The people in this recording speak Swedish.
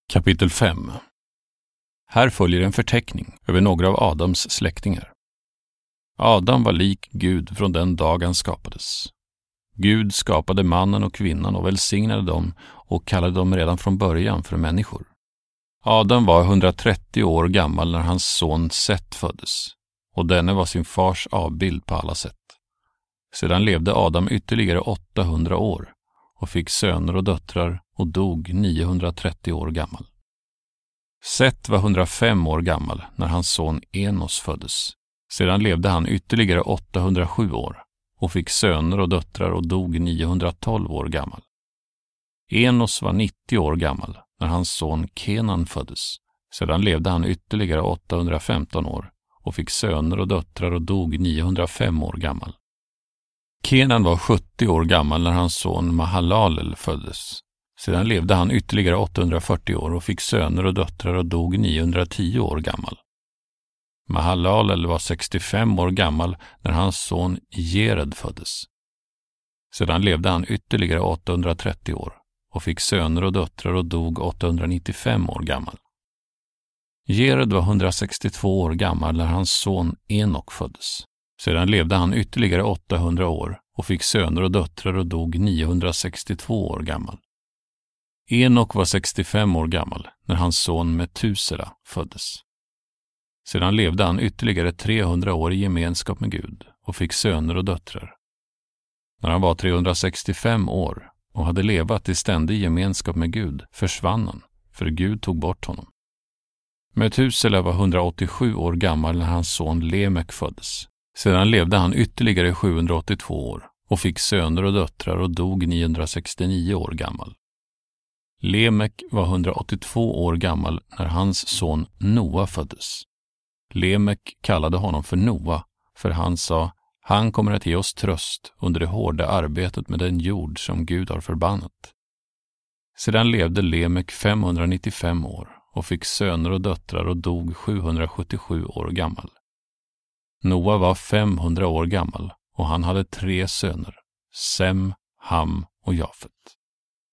Kapitel 5. Här följer en förteckning över några av Adams släktingar. Adam var lik Gud från den dag han skapades. Gud skapade mannen och kvinnan och välsignade dem och kallade dem redan från början för människor. Adam var 130 år gammal när hans son Set föddes, och denne var sin fars avbild på alla sätt. Sedan levde Adam ytterligare 800 år och fick söner och döttrar och dog 930 år gammal. Set var 105 år gammal när hans son Enos föddes. Sedan levde han ytterligare 807 år och fick söner och döttrar och dog 912 år gammal. Enos var 90 år gammal när hans son Kenan föddes. Sedan levde han ytterligare 815 år och fick söner och döttrar och dog 905 år gammal. Kenan var 70 år gammal när hans son Mahalalel föddes. Sedan levde han ytterligare 840 år och fick söner och döttrar och dog 910 år gammal. Mahalalel var 65 år gammal när hans son Jered föddes. Sedan levde han ytterligare 830 år och fick söner och döttrar och dog 895 år gammal. Jered var 162 år gammal när hans son Enok föddes. Sedan levde han ytterligare 800 år och fick söner och döttrar och dog 962 år gammal. Enok var 65 år gammal när hans son Metusela föddes. Sedan levde han ytterligare 300 år i gemenskap med Gud och fick söner och döttrar. När han var 365 år och hade levat i ständig gemenskap med Gud försvann han, för Gud tog bort honom. Metusela var 187 år gammal när hans son Lemek föddes. Sedan levde han ytterligare 782 år och fick söner och döttrar och dog 969 år gammal. Lemek var 182 år gammal när hans son Noa föddes. Lemek kallade honom för Noa, för han sa: han kommer att ge oss tröst under det hårda arbetet med den jord som Gud har förbannat. Sedan levde Lemek 595 år och fick söner och döttrar och dog 777 år gammal. Noa var 500 år gammal och han hade 3 söner, Sem, Ham och Jafet.